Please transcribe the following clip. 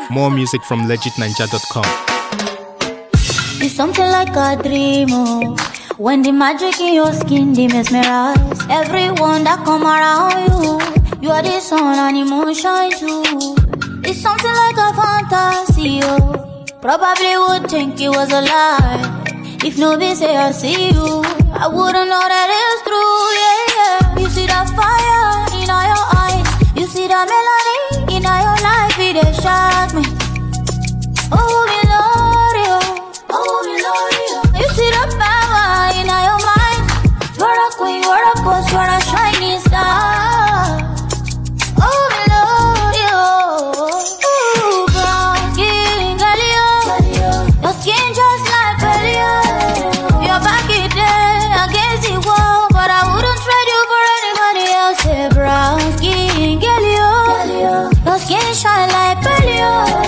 More music from legitninja.com. It's something like a dream, oh. When the magic in your skin, they mesmerize everyone that come around you. You are the sun and emotion too. It's something like a fantasy, oh. Probably would think it was a lie. If nobody say I see you, I wouldn't know that it's true, yeah. You see that fire in all your eyes. You see that melody in all your life, it dey shock me. Oh, me love you. Oh, me love you. You see the power in all your mind. You're a queen, you're a boss, you're a shining star. Oh, me love you. Ooh, brown skin, girl, your skin just like pearl. You're back in there against the wall, but I wouldn't trade you for anybody else. Hey, brown skin, girl, your skin shine like pearl.